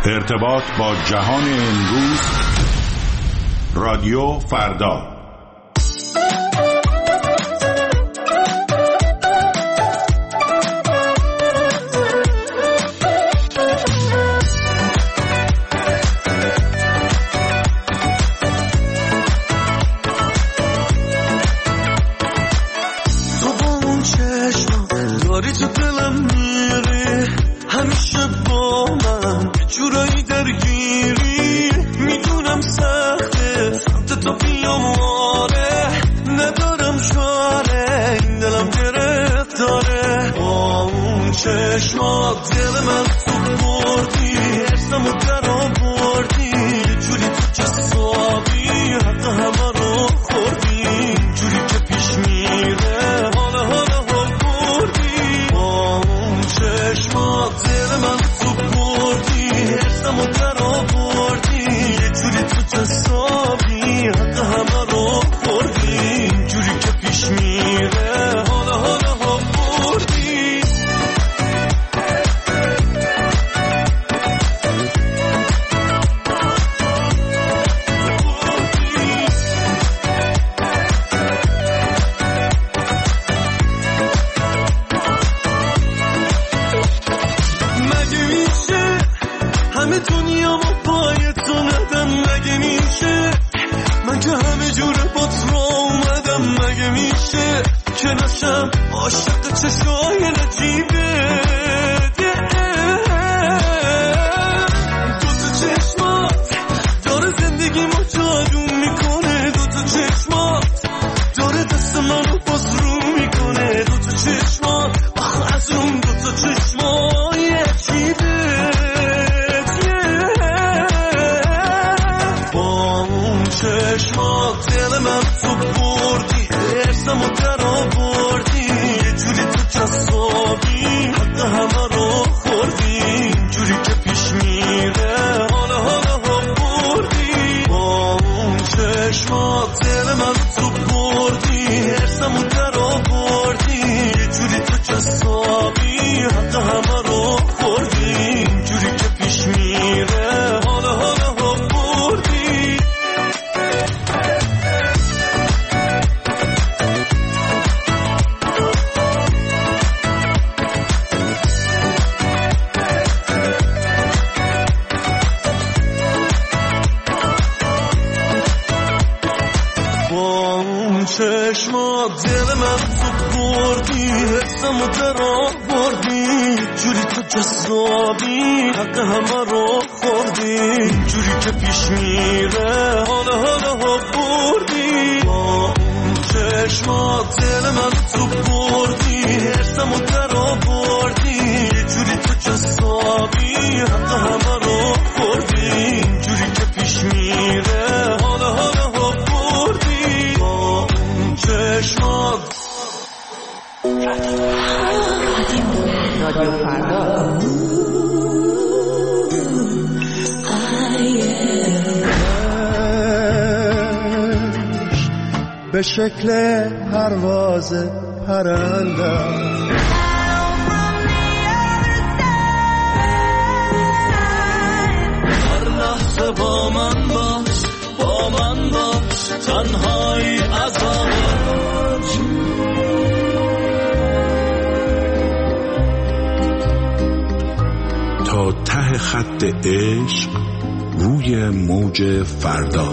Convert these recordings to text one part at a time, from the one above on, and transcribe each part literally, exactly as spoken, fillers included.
ارتباط با جهان امروز. رادیو فردا. به شکل پرواز پرنده هر لحظه با من باش، با من باش، تنهایی عذاب تا ته خط عشق روی موج فردا.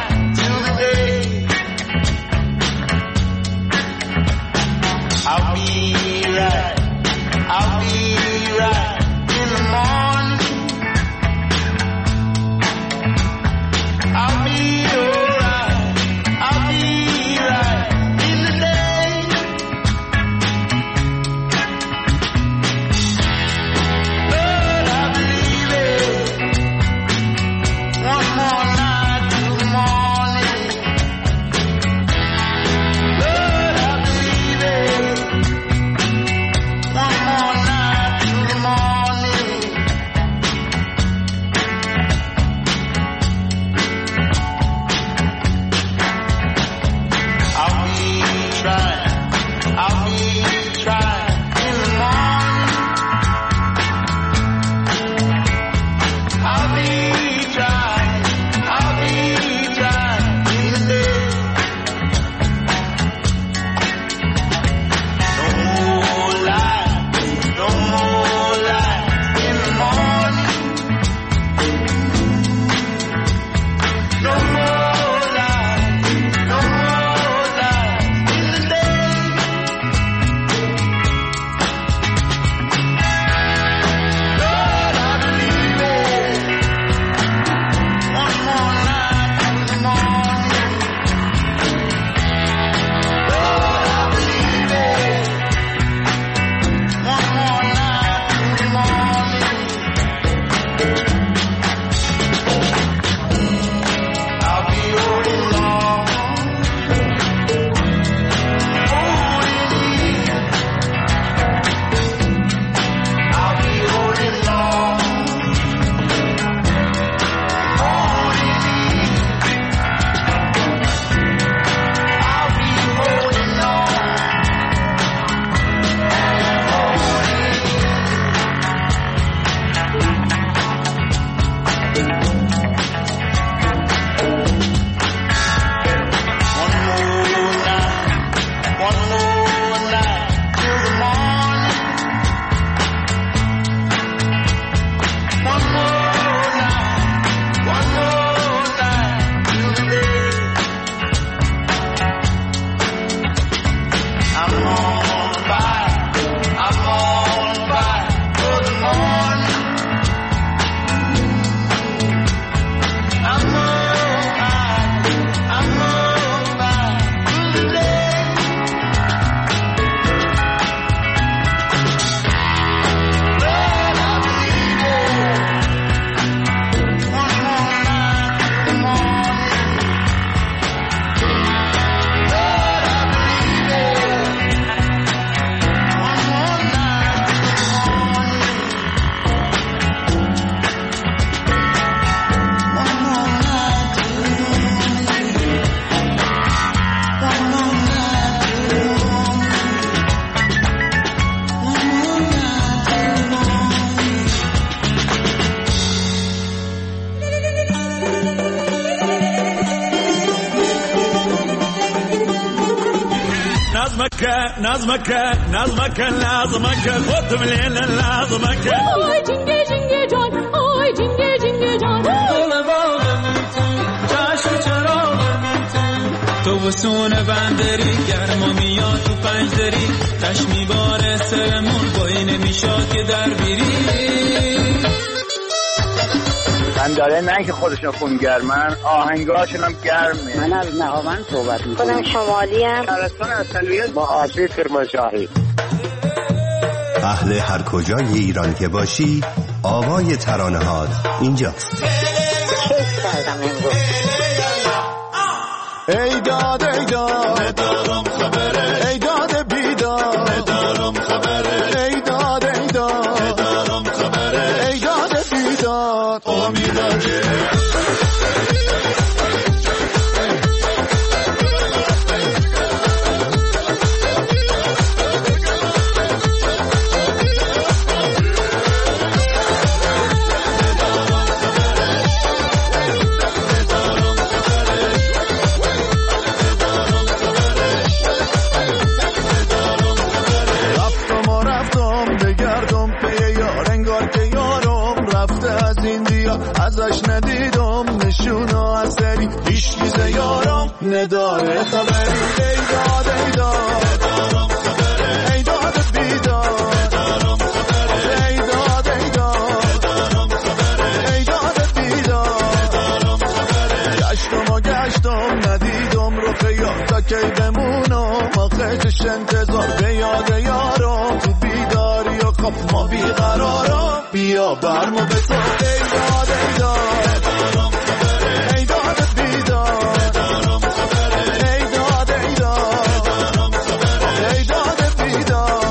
I'll be نظمك نظمك نظمك نظمك خود مليل نظمك آی جنگه جنگه جان آی جنگه جنگه جان دل باغم چشم چراغم تو وسون بندری گرما میاد تو پنجدری تش میباره سرمون بایی نمیشاد که در بیری من داره نه که خودشون خونگرمن آهنگاشون هم گرمه. من از نهاوند صحبت میکنم. خودم شمالی ام. شهرستان اصلیت با آسی کرمانشاهی. اهل هر کجای ایران که باشی آوای ترانه هات اینجاست. کیف کردم امروز. ای داد ای داد ندارم خبره ای داد بیداد ندارم خبره ای داد ای داد ندارم خبره ای داد بیداد امیداره ازش ندیدم نشونا اثری هیچ چیز یارم نداره خبری ای داد ای داد ندارم خبره ای داد بیداد ندارم خبره ای داد ای داد ندارم خبره ای داد بیداد ندارم خبره گشتم و گشتم ندیدم رو خیال تا کی بمونم آخه چش انتظار به یاد یارم تو بیداری و خب ما بیقرارم بیا برمو بسا ای داد ای داد ندارم خبره ای داد بیداد ندارم خبره ای داد ای داد ندارم خبره ای داد بیداد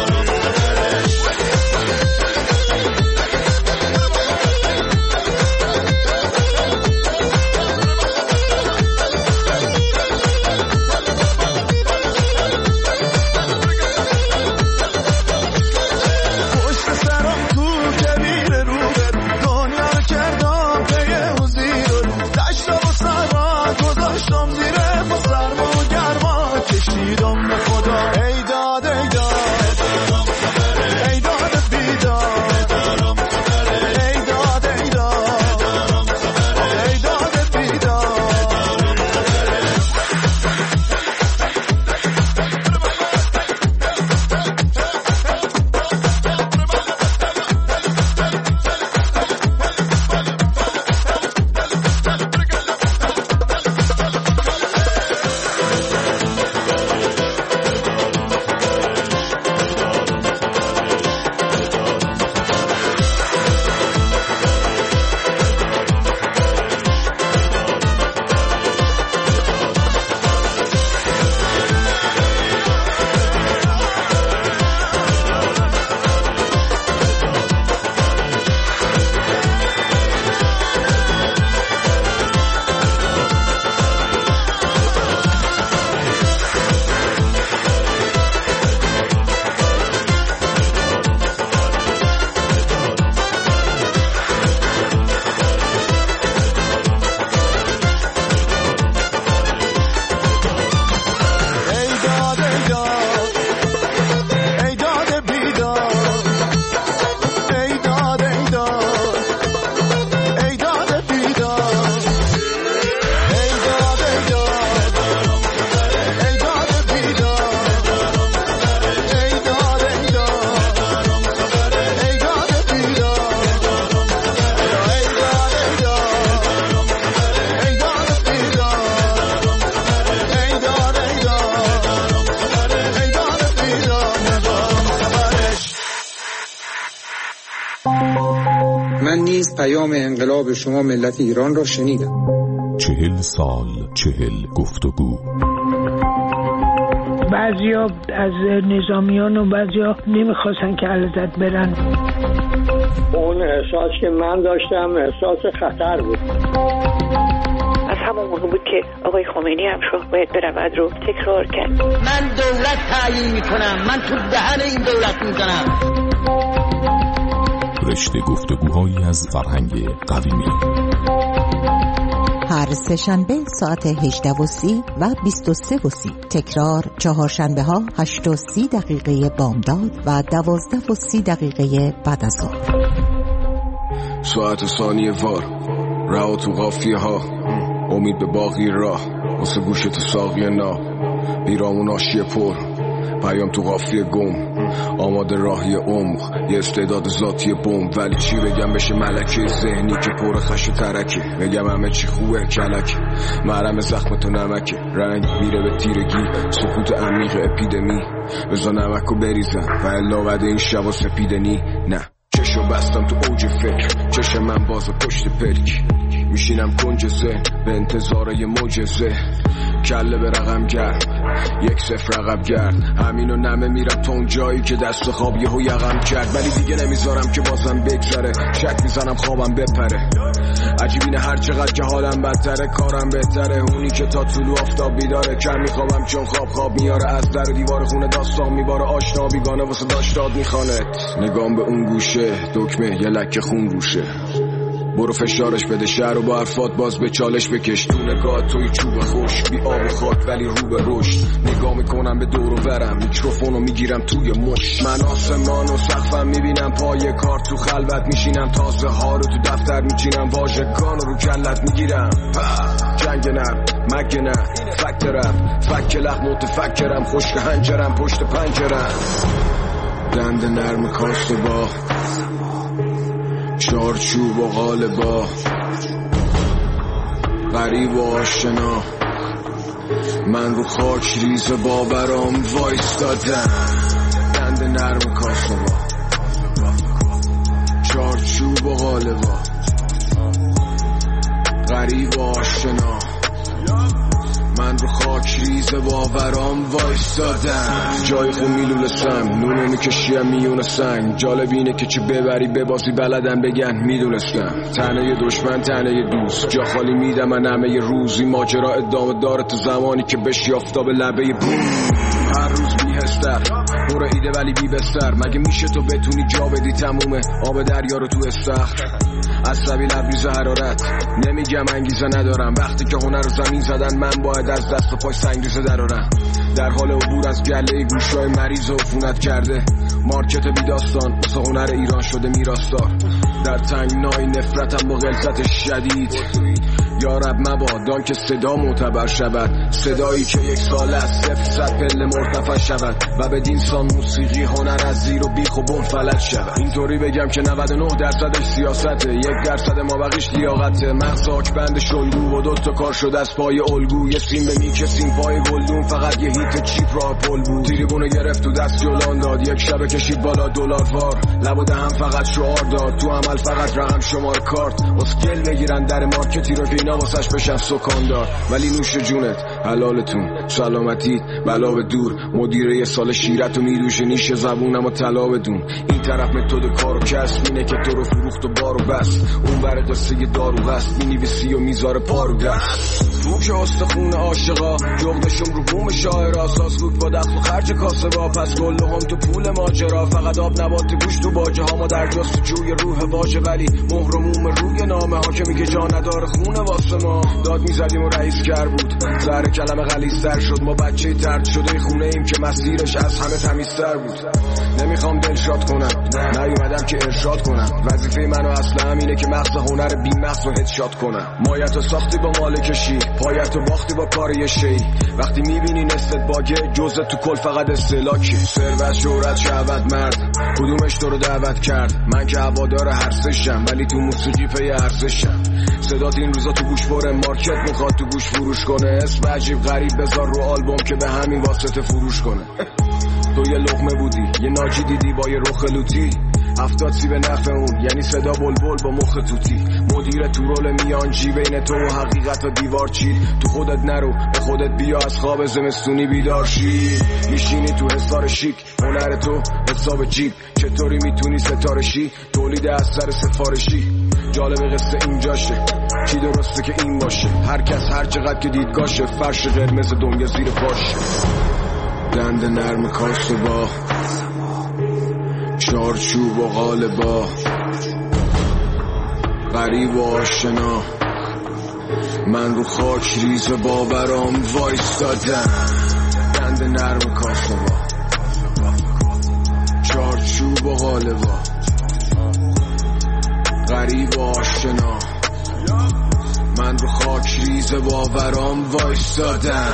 من نیز پیام انقلاب شما ملت ایران را شنیدم. چهل سال چهل گفتگو. بعضیا از نظامیان و بعضیا نمیخواستن که علازت برن. اون احساس که من داشتم احساس خطر بود. از همون موقع بود که آقای خمینی هم شد باید برود رو تکرار کرد. من دولت تعیین میکنم، من تو دهن این دولت میزنم. رشته گفتگوهایی از فرهنگ قویمی. هر هر سه‌شنبه ساعت هجده و سی و بیست و سه و سی. تکرار چهارشنبه ها هشت و سی دقیقه بامداد و دوازده و سی دقیقه بعد از ظهر. ساعت ثانیه وار رها تو قافیه ها، امید به باقی راه واسه گوشت ساقی نا، بیرامون آشیه پر پیام تو قافیه گم، آماده راهی عمق یه استعداد ذاتی بوم. ولی چی بگم بشه ملکه ذهنی که پر خش و ترکه، بگم همه چی خوبه کلک، مرهم زخم تو نمکه، رنگ میره به تیرگی، سکوت عمیق اپیدمی، بزا نمکو بریزم و الا بعد این شبا سپیدنی. نه چشو بستم تو اوج فکر، چشم من باز پشت پلک، میشینم کنج ذهن به انتظار یه معجزه، کله به رقم گرم یک صفر رقم گرد، همینو نمه میرم تا اون جایی که دست خواب یهو یقم کرد. ولی دیگه نمیذارم که بازم بگذره، شک میزنم خوابم بپره، عجیب اینه هر چقدر که حالم بدتره کارم بهتره، اونی که تا طلوع آفتاب بیداره، کم میخوابم چون خواب خواب میاره، از در دیوار خونه داستان میباره، آشنا بیگانه واسه داشتاد میخوانه، نگام به اون گوشه دکمه یه لکه خون روشه، برو فشارش بده شهر و با حرفات باز به چالش بکش، تو نگاه توی چوب خوش بی آب و خاک ولی رو به رشد، نگاه میکنم به دور و برم میکروفونو میگیرم توی مش، من آسمان و سقفم میبینم پای کار، تو خلوت میشینم تازه ها رو تو دفتر میچینم، واژگان رو کلت میگیرم، جنگ نرم مگه نه فکترم فک لخ متفکرم، خشک هنجرم پشت پنجرم، دند نرم کاسته با چارچوب و غالبا، غریب و آشنا، من رو خاک ریز باورام وایستادم، دند نرم کاسه با چارچوب و غالبا، غریب و آشنا، من رو خاک ریز باورام وایستادم، جای خون میلولستم نونو میکشیم میون سنگ، جالب اینه که چه ببری ببازی بلدم بگن میدونستم، تنه دشمن تنه دوست، جا خالی میدم من همه روزی، ماجرا ادامه داره تو زمانی که بشی آفتاب لبه بوم، هر روز بیهستر پر ایده ولی بی بستر، مگه میشه تو بتونی جا بدی تمومه آب دریا رو تو استخر، عصبی لبریز حرارت نمیگم انگیزه ندارم، وقتی که هنر رو زمین زدن من باید از دست و پای سنگریزه درارم، در حال عبور از گله گوشای مریض و عفونت کرده، مارکت بی داستان واسه هنر ایران شده میراستار، در تنگنای نفرتم با غلظت شدید، یا رب مبادا که صدا معتبر شود، صدایی که یک سال از صفر صد پله مرتفع شود و به دینسان موسیقی هنر از زیر و بیخ و بن فلج شود، اینطوری بگم که نود و نه درصدش سیاسته، یک درصد ما بقیش لیاقته، مغز آکبند شلگو و دوتا کار شده از پای الگو، یه سیم به میکسیم پای گلدون، فقط یه هیت چیپ راه پل بود، تریبونو گرفت تو دست جلان داد، یک شبه کشید بالا دلار وار، لب و دهن فقط شعار داد، تو عمل فقط رقم شمار کارت، اسکل بگیرن در مارکتی رو که اینا واسش بشن سکاندار، ولی نوش جونت حلالتون سلامتیت بلا به دور، مدیر یه سال شیرت و میدوشه نیش زبونم و طلا بدون، این طرف متد کار و کسب اینه که تو رو فروخت و بارو بست، اون بر قصه دارو هست مینویسی و میذاره پارو دست، تو که استخون عاشقا جغدشون رو بوم شاعر، اساس بود با دخل و خرج کاسه با، پس گل هم تو پول ماجرا، فقط آب نبات گوش تو باجه ها، ما در جستجوی روح واژه ولی مهر و موم روی نامه ها که میگه جا نداره خونه واسه ما، داد میزدیم و رئیس گر بود زهر کلمه غلیظ‌تر شد، ما بچه طرد شده خونه ایم که مسیرش از همه تمیزتر بود، نمیخوام دلشاد کنم نیومدم که ارشاد کنم، وظیفه منو اصلا همینه که مغز هنر بی مغز رو هدشات کنم، مایتو ساختی با مالکشی پایتو باختی با کار یه شی، وقتی میبینی نستت باگه جزء تو کل فقط استلاکی، ثروت شهرت شهوت مرد کدومش تو رو دعوت کرد، من که هوادار هر سشم ولی تو موسیقی پی ارزشم، صدات این روزا تو گوش بره مارکت میخواد تو گوش فروش کنه، اسم عجیب غریب بذار رو آلبوم که به همین واسطه فروش کنه، تو یه لقمه بودی یه ناجی دیدی با یه رخ لوتی، هفتاد سی به نفع اون یعنی صدا بلبل با مخ توتی، مدیر تو رول میانجی بین تو و حقیقت و دیوار چید، تو خودت نرو به خودت بیا از خواب زمستونی بیدار شی، میشینی تو حصار شیک هنر تو حساب جیب، چطوری میتونی ستاره شی تولید از سر سفارشی، جالب قصه اینجاشه چی درسته که این باشه، هر کس هر چقدر که دیدگاشه، فرش قرمز دنیا زیر پاشه، دند نرم کاسه با چارچوب و غالبا، غریب و آشنا، من رو خاک ریز باورام وایستادم. دند نرم کاسبا چارچوب و غالبا غریب و آشنا. من رو خاک ریز باورام وایستادم.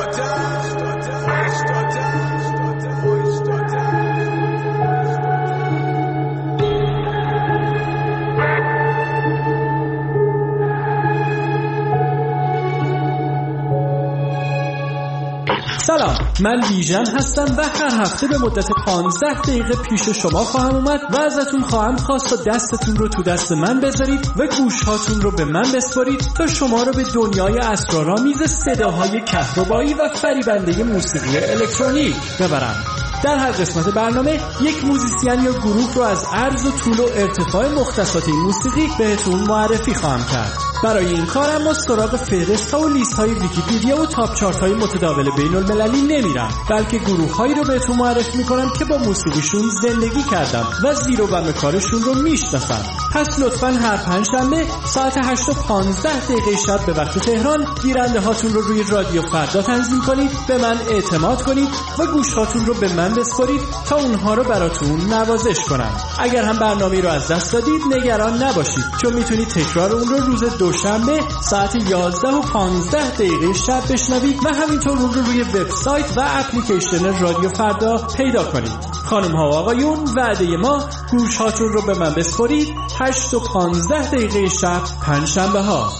سلام، من ویژن هستم و هر هفته به مدت پانزده دقیقه پیش شما خواهم اومد و ازتون خواهم خواست تا دستتون رو تو دست من بذارید و گوشهاتون رو به من بسپارید تا شما رو به دنیای اسرارآمیز صداهای کهربایی و فریبنده موسیقی الکترونیک ببرم. در هر قسمت برنامه یک موزیسین یا گروه رو از عرض و طول و ارتفاع مختصات این موسیقی بهتون معرفی خواهم کرد. برای این کارم ما سراغ فهرست‌ها و لیست‌های ویکی‌پدیا و تاپ چارت‌های متداول بین‌المللی نمیرم، بلکه گروه‌هایی رو بهتون معرفی می‌کنم که با موسیقیشون زندگی کردم و زیر و بم کارشون رو میشناسم. پس لطفاً هر پنجشنبه ساعت هشت و پانزده دقیقه شب به وقت تهران گیرنده هاتون رو روی رادیو فردا تنظیم کنید، به من اعتماد کنید و گوشهاتون رو به من بسپارید تا اونها رو براتون نوازش کنم. اگر هم برنامه رو از دست دادید نگران نباشید، چون میتونید تکرار اون رو روز دوشنبه ساعت یازده و پانزده دقیقه شب بشنوید و همینطور اون رو روی وبسایت و اپلیکیشن رادیو فردا پیدا کنید. خانم ها و آقایون، وعده ما گوش هاتون رو به من بسپارید. هشت و پانزده دقیقه شب پنجشنبه ها.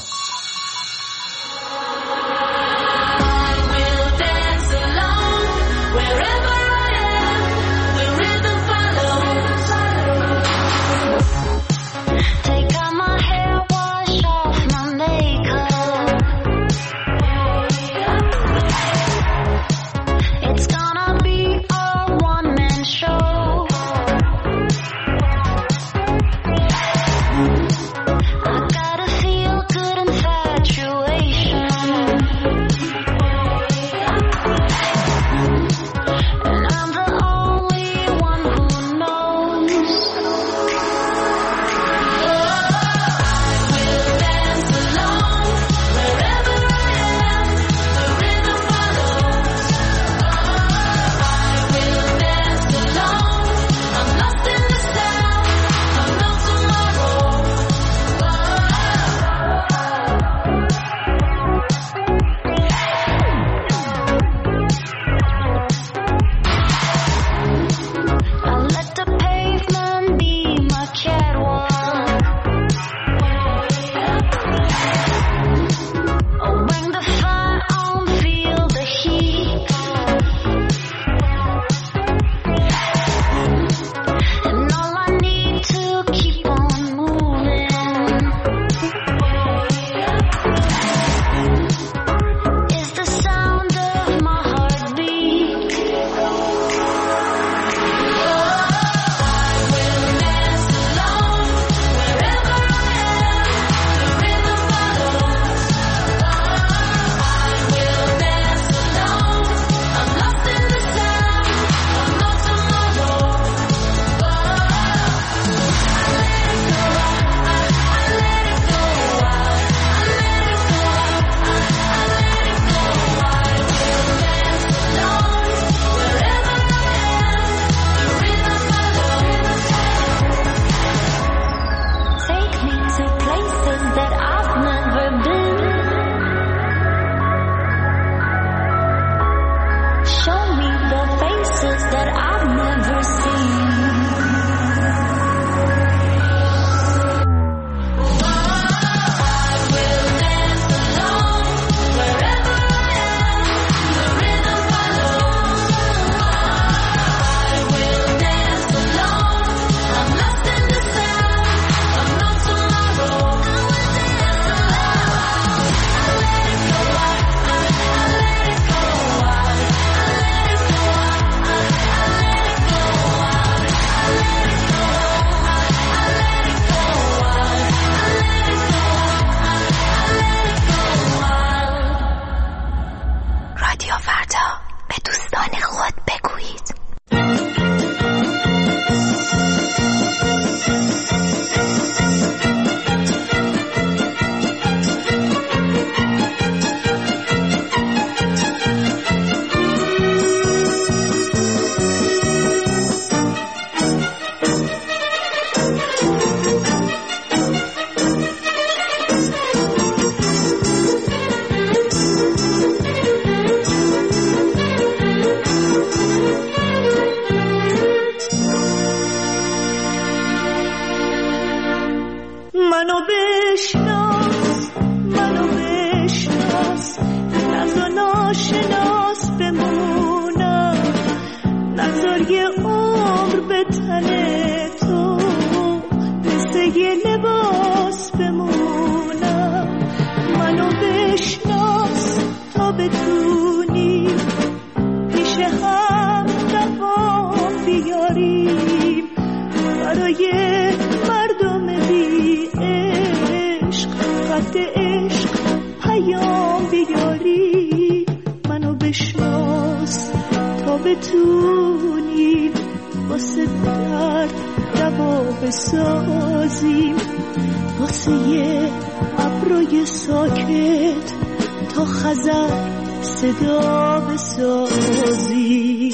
بتونیم پیش هم دوام بیاریم، برای مردم بی عشق خط عشق پیام بیاریم. منو بشناس تا بتونیم واسه درد دوا بسازیم، واسه یه ابروی ساکت تا خزر صدا بسازیم.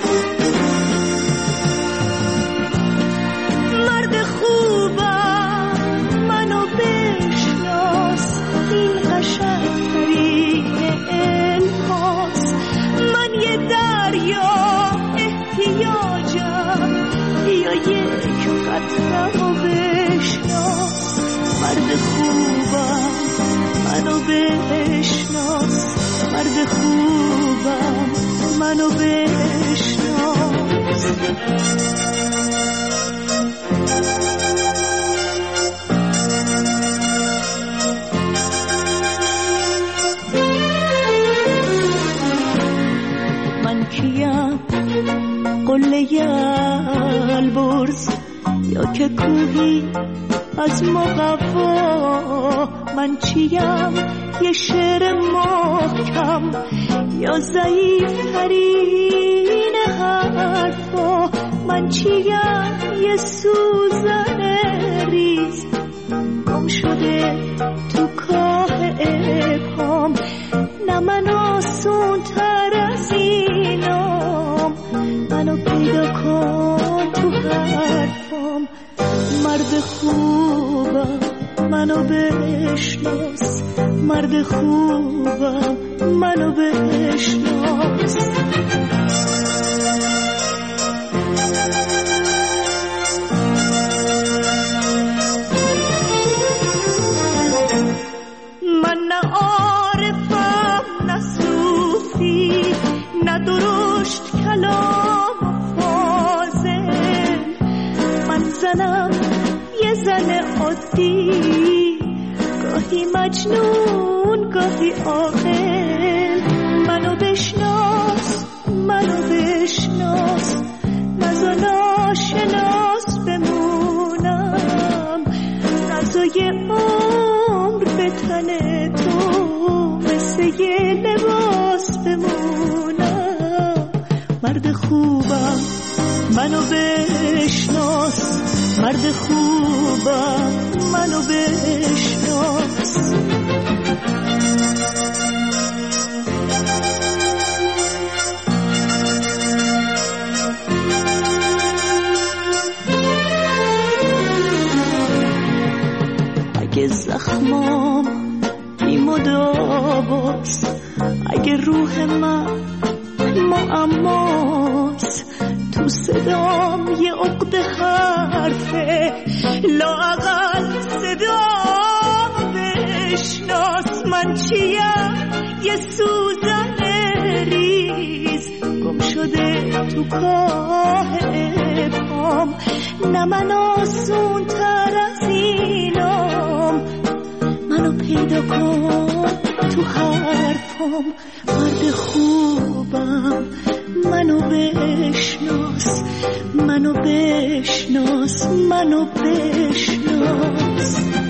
مرد خوبم منو بشناس، این قشنگترین الهاست. من یه دریا احتیاجم، بیا یک قطره رو بشناس. مرد خوبم منو بشناس، مرد خوبم منو بشناس. من کیم؟ قله البرز یا که کوهی از مقوا؟ من چیم؟ یه شعر محکم یا ضعیف ترین حرفا؟ من چیم؟ یه سوزن ریز گم شده تو کاه ابهام. نه من آسون تر از اینام، منو پیدا کن تو حرفام. مرد خوبم منو بشناس، مرد خوبم منو بشناس. من نه عارفم نه صوفی، نه درشت کلام فاضل. من زنم یه زن عادی، گاهی مجنون گاهی عاقل. منو بشناس منو بشناس، نزا ناشناس بمونم. نزای عمر به تن تو مثل یه لباس بمونم. مرد خوبم منو بشناس، مرد خوبم منو بشناس. اگه زخمام بی مداواست، اگه روح من معماست، تو صدام یه عقد حرفه، لااقل صدام بشناس. من چیم؟ یه سوزن ریز گم شده تو کاه ابهام. نه من آسون تر از اینام، منو پیدا کن تو حرفام. مرد خوبم منو بشناس، منو بشناس منو بشناس.